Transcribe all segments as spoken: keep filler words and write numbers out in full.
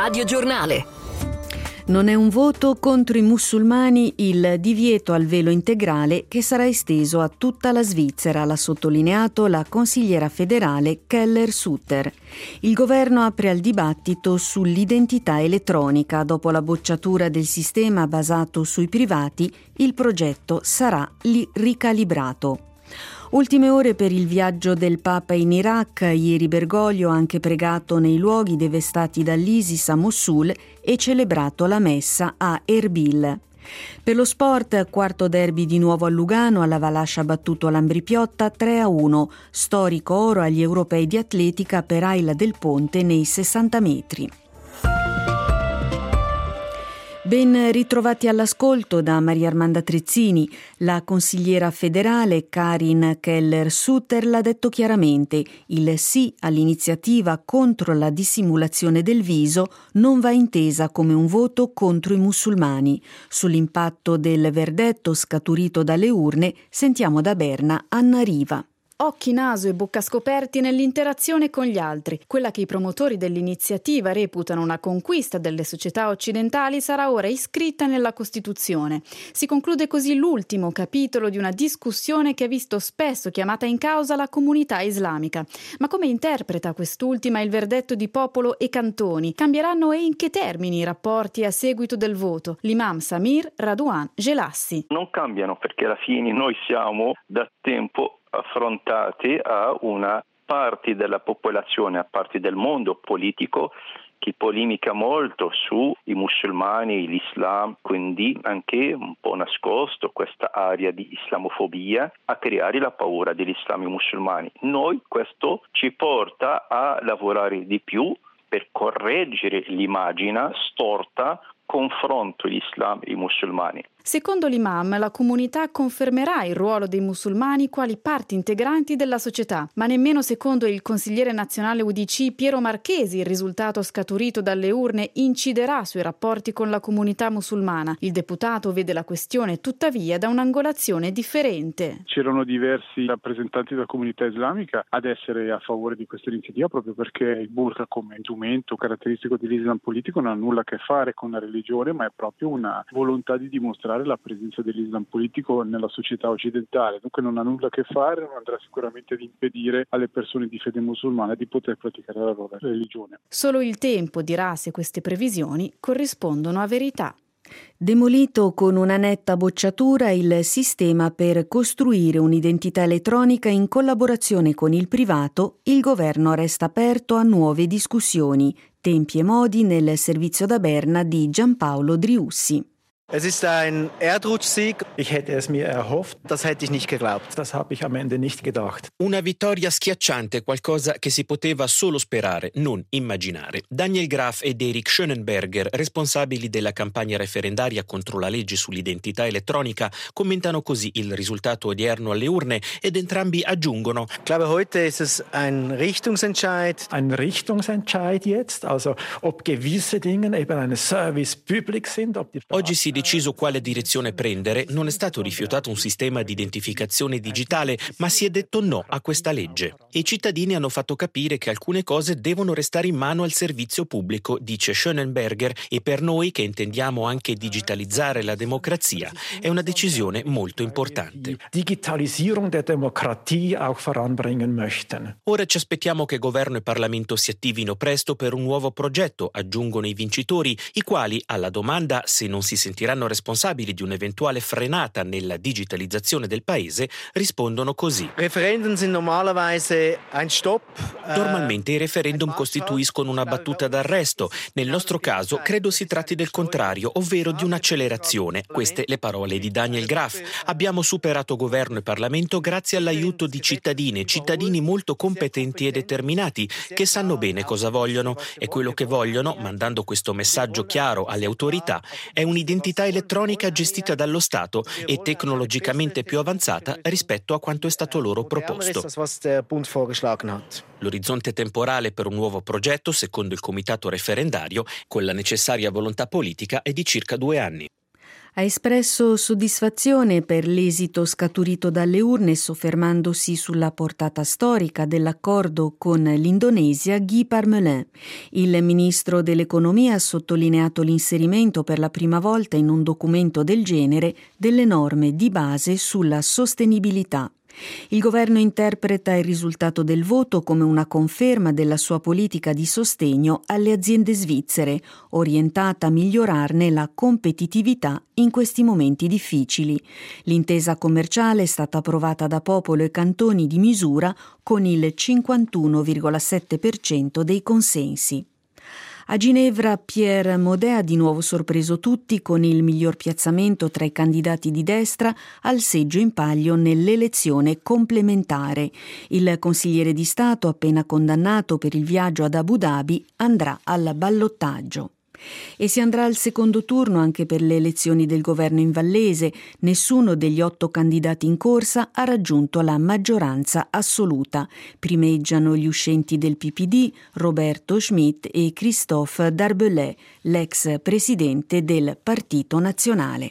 radiogiornale. Non è un voto contro i musulmani il divieto al velo integrale che sarà esteso a tutta la Svizzera, l'ha sottolineato la consigliera federale Keller Sutter. Il governo apre al dibattito sull'identità elettronica. Dopo la bocciatura del sistema basato sui privati, il progetto sarà lì ricalibrato. Ultime ore per il viaggio del Papa in Iraq. Ieri Bergoglio ha anche pregato nei luoghi devastati dall'ISIS a Mosul e celebrato la messa a Erbil. Per lo sport, quarto derby di nuovo a Lugano, alla Valascia ha battuto l'Ambripiotta tre a uno, storico oro agli europei di atletica per Ayla Del Ponte nei sessanta metri. Ben ritrovati all'ascolto da Maria Armanda Trezzini. La consigliera federale Karin Keller-Sutter l'ha detto chiaramente: il sì all'iniziativa contro la dissimulazione del viso non va intesa come un voto contro i musulmani. Sull'impatto del verdetto scaturito dalle urne sentiamo da Berna Anna Riva. Occhi, naso e bocca scoperti nell'interazione con gli altri. Quella che i promotori dell'iniziativa reputano una conquista delle società occidentali sarà ora iscritta nella Costituzione. Si conclude così l'ultimo capitolo di una discussione che ha visto spesso chiamata in causa la comunità islamica. Ma come interpreta quest'ultima il verdetto di popolo e cantoni? Cambieranno e in che termini i rapporti a seguito del voto? L'imam Samir Radouan Gelassi. Non cambiano, perché alla fine noi siamo da tempo affrontati a una parte della popolazione, a parte del mondo politico che polemica molto sui musulmani, l'Islam, quindi anche un po' nascosto questa area di islamofobia a creare la paura degli islami musulmani. Noi questo ci porta a lavorare di più per correggere l'immagine storta confronto l'Islam e i musulmani. Secondo l'imam, la comunità confermerà il ruolo dei musulmani quali parti integranti della società, ma nemmeno secondo il consigliere nazionale U D C Piero Marchesi il risultato scaturito dalle urne inciderà sui rapporti con la comunità musulmana. Il deputato vede la questione tuttavia da un'angolazione differente. C'erano diversi rappresentanti della comunità islamica ad essere a favore di questa iniziativa, proprio perché il burqa come strumento caratteristico dell'Islam politico non ha nulla a che fare con la religione, ma è proprio una volontà di dimostrare la presenza dell'Islam politico nella società occidentale. Dunque non ha nulla a che fare, non andrà sicuramente ad impedire alle persone di fede musulmana di poter praticare la loro religione. Solo il tempo dirà se queste previsioni corrispondono a verità. Demolito con una netta bocciatura il sistema per costruire un'identità elettronica in collaborazione con il privato, il governo resta aperto a nuove discussioni. Tempi e modi nel servizio da Berna di Giampaolo Driussi. Es ist ein Erdrutschsieg. Ich hätte es mir erhofft. Das hätte ich nicht geglaubt. Das habe ich am Ende nicht gedacht. Una vittoria schiacciante, qualcosa che si poteva solo sperare, non immaginare. Daniel Graf ed Erich Schönenberger, responsabili della campagna referendaria contro la legge sull'identità elettronica, commentano così il risultato odierno alle urne ed entrambi aggiungono: Ich glaube, heute ist es ein Richtungsentscheid. Ein Richtungsentscheid jetzt, also ob gewisse Dinge eben eine Service Public sind, ob die Oggi si è deciso quale direzione prendere, non è stato rifiutato un sistema di identificazione digitale, ma si è detto no a questa legge. E i cittadini hanno fatto capire che alcune cose devono restare in mano al servizio pubblico, dice Schönenberger, e per noi che intendiamo anche digitalizzare la democrazia è una decisione molto importante. Digitalisierung der Demokratie auch voranbringen möchten. Ora ci aspettiamo che governo e Parlamento si attivino presto per un nuovo progetto, aggiungono i vincitori, i quali alla domanda se non si sentiranno responsabili di un'eventuale frenata nella digitalizzazione del paese rispondono così. Referenden sind normalerweise ein Stopp. Normalmente i referendum costituiscono una battuta d'arresto. Nel nostro caso credo si tratti del contrario, ovvero di un'accelerazione. Queste le parole di Daniel Graf. Abbiamo superato governo e Parlamento grazie all'aiuto di cittadine, cittadini molto competenti e determinati che sanno bene cosa vogliono e quello che vogliono, mandando questo messaggio chiaro alle autorità, è un'identità elettronica gestita dallo Stato e tecnologicamente più avanzata rispetto a quanto è stato loro proposto. L'orizzonte temporale per un nuovo progetto, secondo il comitato referendario, con la necessaria volontà politica, è di circa due anni. Ha espresso soddisfazione per l'esito scaturito dalle urne, soffermandosi sulla portata storica dell'accordo con l'Indonesia Guy Parmelin. Il ministro dell'Economia ha sottolineato l'inserimento per la prima volta in un documento del genere delle norme di base sulla sostenibilità. Il governo interpreta il risultato del voto come una conferma della sua politica di sostegno alle aziende svizzere, orientata a migliorarne la competitività in questi momenti difficili. L'intesa commerciale è stata approvata da popolo e cantoni di misura con il cinquantuno virgola sette per cento dei consensi. A Ginevra Pierre Maudet ha di nuovo sorpreso tutti con il miglior piazzamento tra i candidati di destra al seggio in palio nell'elezione complementare. Il consigliere di Stato, appena condannato per il viaggio ad Abu Dhabi, andrà al ballottaggio. E si andrà al secondo turno anche per le elezioni del governo in Vallese. Nessuno degli otto candidati in corsa ha raggiunto la maggioranza assoluta. Primeggiano gli uscenti del P P D, Roberto Schmidt e Christophe Darbelay, l'ex presidente del Partito Nazionale.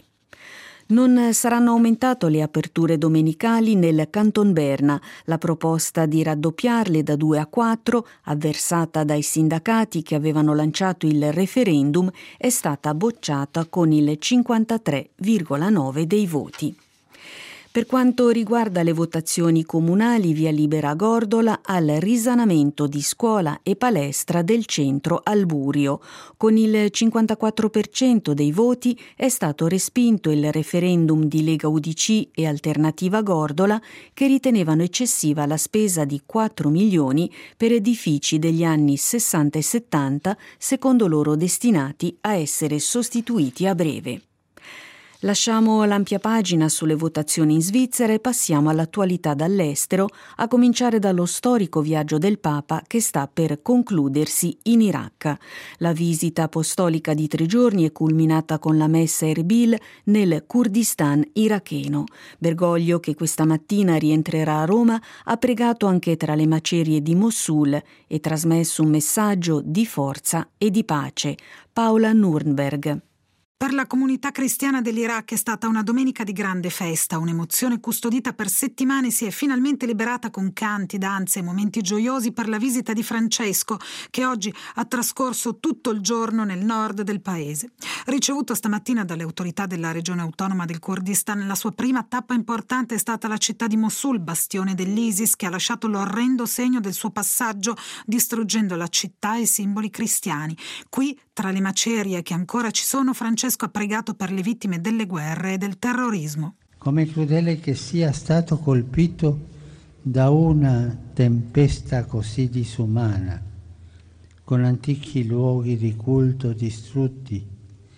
Non saranno aumentate le aperture domenicali nel Canton Berna. La proposta di raddoppiarle da due a quattro, avversata dai sindacati che avevano lanciato il referendum, è stata bocciata con il cinquantatré virgola nove dei voti. Per quanto riguarda le votazioni comunali, via libera a Gordola al risanamento di scuola e palestra del centro Alburio. Con il cinquantaquattro per cento dei voti è stato respinto il referendum di Lega U D C e Alternativa Gordola, che ritenevano eccessiva la spesa di quattro milioni per edifici degli anni sessanta e settanta, secondo loro destinati a essere sostituiti a breve. Lasciamo l'ampia pagina sulle votazioni in Svizzera e passiamo all'attualità dall'estero, a cominciare dallo storico viaggio del Papa che sta per concludersi in Iraq. La visita apostolica di tre giorni è culminata con la messa a Erbil nel Kurdistan iracheno. Bergoglio, che questa mattina rientrerà a Roma, ha pregato anche tra le macerie di Mosul e trasmesso un messaggio di forza e di pace. Paola Nurnberg. Per la comunità cristiana dell'Iraq è stata una domenica di grande festa, un'emozione custodita per settimane si è finalmente liberata con canti, danze e momenti gioiosi per la visita di Francesco, che oggi ha trascorso tutto il giorno nel nord del paese. Ricevuto stamattina dalle autorità della regione autonoma del Kurdistan, la sua prima tappa importante è stata la città di Mosul, bastione dell'ISIS, che ha lasciato l'orrendo segno del suo passaggio, distruggendo la città e i simboli cristiani. Qui, tra le macerie che ancora ci sono, Francesco ha pregato per le vittime delle guerre e del terrorismo. Come crudele che sia stato colpito da una tempesta così disumana, con antichi luoghi di culto distrutti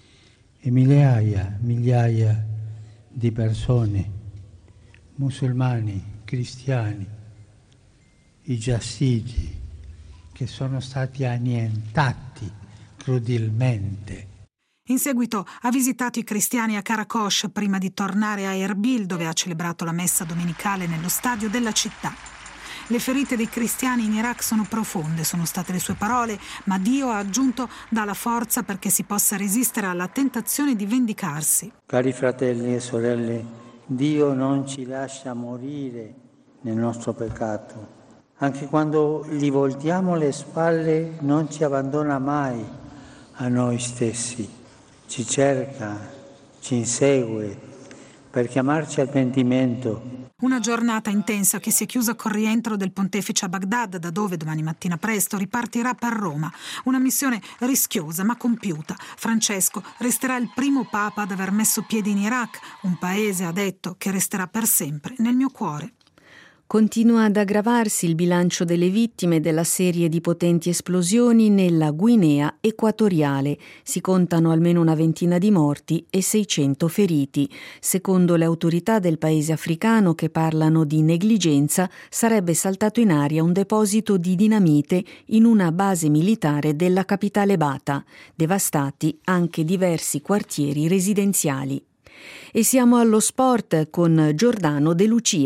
e migliaia, migliaia di persone, musulmani, cristiani, i yazidi, che sono stati annientati crudelmente. In seguito ha visitato i cristiani a Karakosh prima di tornare a Erbil, dove ha celebrato la messa domenicale nello stadio della città. Le ferite dei cristiani in Iraq sono profonde, sono state le sue parole, ma Dio, ha aggiunto, dà la forza perché si possa resistere alla tentazione di vendicarsi. Cari fratelli e sorelle, Dio non ci lascia morire nel nostro peccato. Anche quando gli voltiamo le spalle non ci abbandona mai a noi stessi. Ci cerca, ci insegue per chiamarci al pentimento. Una giornata intensa che si è chiusa col rientro del pontefice a Baghdad, da dove domani mattina presto ripartirà per Roma. Una missione rischiosa ma compiuta. Francesco resterà il primo papa ad aver messo piede in Iraq, un paese, ha detto, che resterà per sempre nel mio cuore. Continua ad aggravarsi il bilancio delle vittime della serie di potenti esplosioni nella Guinea Equatoriale. Si contano almeno una ventina di morti e seicento feriti. Secondo le autorità del paese africano, che parlano di negligenza, sarebbe saltato in aria un deposito di dinamite in una base militare della capitale Bata. Devastati anche diversi quartieri residenziali. E siamo allo sport con Giordano De Lucia.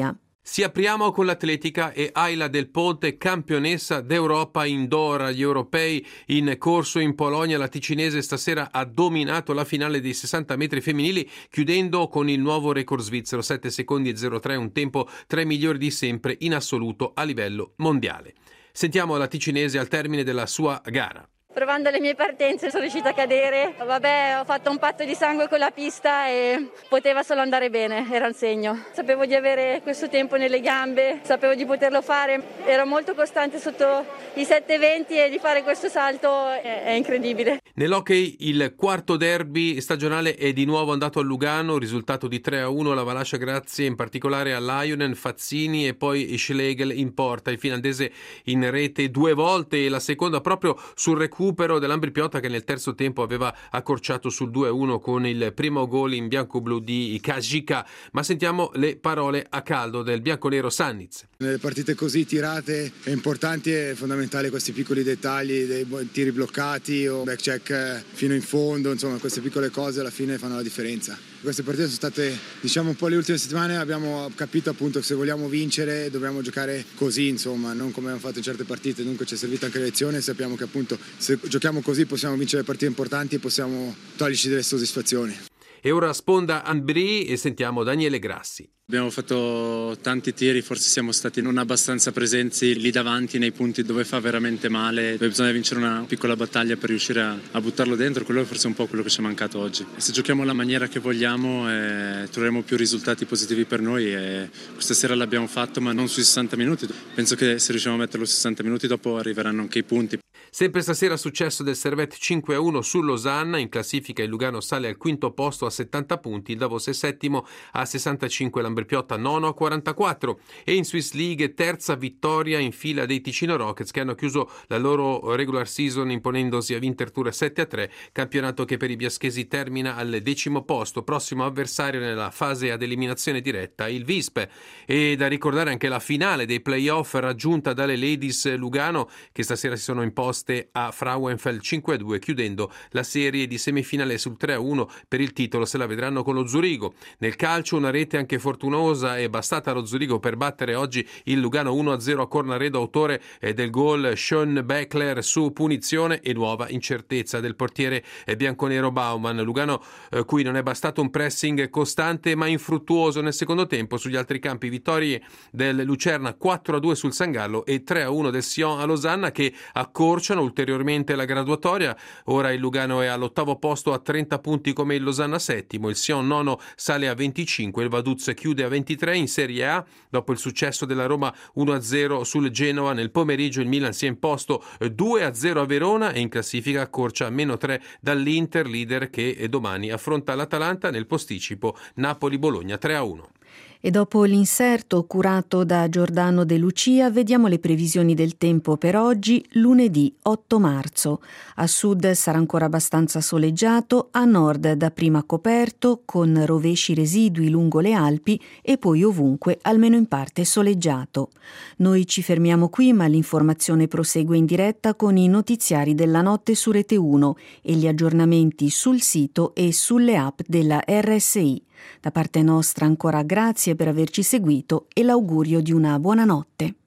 Ci apriamo con l'atletica e Ayla Del Ponte, campionessa d'Europa indoor agli europei in corso in Polonia. La ticinese stasera ha dominato la finale dei sessanta metri femminili, chiudendo con il nuovo record svizzero, sette secondi e zero tre, un tempo tra i migliori di sempre in assoluto a livello mondiale. Sentiamo la ticinese al termine della sua gara. Provando le mie partenze sono riuscita a cadere, vabbè, ho fatto un patto di sangue con la pista e poteva solo andare bene, era un segno. Sapevo di avere questo tempo nelle gambe, sapevo di poterlo fare, ero molto costante sotto i sette venti e di fare questo salto è, è incredibile. Nell'hockey il quarto derby stagionale è di nuovo andato a Lugano, risultato di tre a uno la Valascia grazie in particolare a Lionen, Fazzini e poi Schlegel in porta, il finlandese in rete due volte e la seconda proprio sul recupero recupero dell'Ambrì-Piotta che nel terzo tempo aveva accorciato sul due a uno con il primo gol in bianco-blu di Kajika. Ma sentiamo le parole a caldo del bianconero Sannitz. Nelle partite così tirate e importanti è fondamentale questi piccoli dettagli, dei tiri bloccati o back check fino in fondo, insomma queste piccole cose alla fine fanno la differenza. Queste partite sono state, diciamo, un po' le ultime settimane, abbiamo capito appunto che se vogliamo vincere dobbiamo giocare così, insomma, non come abbiamo fatto in certe partite, dunque ci è servita anche la lezione, sappiamo che appunto se giochiamo così possiamo vincere le partite importanti e possiamo toglierci delle soddisfazioni. E ora sponda Ambrì e sentiamo Daniele Grassi. Abbiamo fatto tanti tiri, forse siamo stati non abbastanza presenti lì davanti nei punti dove fa veramente male, dove bisogna vincere una piccola battaglia per riuscire a, a buttarlo dentro, quello è forse un po' quello che ci è mancato oggi. E se giochiamo alla maniera che vogliamo eh, troveremo più risultati positivi per noi e questa sera l'abbiamo fatto ma non sui sessanta minuti, penso che se riusciamo a metterlo sui sessanta minuti dopo arriveranno anche i punti. Sempre stasera successo del Servette cinque a uno su Losanna, in classifica il Lugano sale al quinto posto a settanta punti, il Davos è settimo a sessantacinque, l'Ambrì-Piotta nono a quarantaquattro e in Swiss League terza vittoria in fila dei Ticino Rockets che hanno chiuso la loro regular season imponendosi a Winterthur sette a tre, campionato che per i biaschesi termina al decimo posto, prossimo avversario nella fase ad eliminazione diretta il Visp. E da ricordare anche la finale dei playoff raggiunta dalle Ladies Lugano che stasera si sono imposte a Frauenfeld cinque a due, chiudendo la serie di semifinale sul tre a uno per il titolo, se la vedranno con lo Zurigo. Nel calcio una rete anche fortunosa è bastata allo Zurigo per battere oggi il Lugano uno a zero a Cornaredo, autore del gol Sean Beckler su punizione e nuova incertezza del portiere bianconero Baumann. Lugano eh, cui non è bastato un pressing costante ma infruttuoso nel secondo tempo. Sugli altri campi vittorie del Lucerna quattro a due sul San Gallo e tre a uno del Sion a Losanna che accorciano ulteriormente la graduatoria. Ora il Lugano è all'ottavo posto a trenta punti come il Losanna settimo, il Sion nono sale a venticinque, il Vaduz chiude a ventitré. In Serie A dopo il successo della Roma uno a zero sul Genoa nel pomeriggio il Milan si è imposto due a zero a Verona e in classifica accorcia a meno tre dall'Inter, leader che domani affronta l'Atalanta nel posticipo Napoli-Bologna tre a uno. E dopo l'inserto curato da Giordano De Lucia vediamo le previsioni del tempo per oggi, lunedì otto marzo. A sud sarà ancora abbastanza soleggiato, a nord dapprima coperto con rovesci residui lungo le Alpi e poi ovunque almeno in parte soleggiato. Noi ci fermiamo qui ma l'informazione prosegue in diretta con i notiziari della notte su Rete uno e gli aggiornamenti sul sito e sulle app della R S I. Da parte nostra ancora grazie per averci seguito e l'augurio di una buona notte.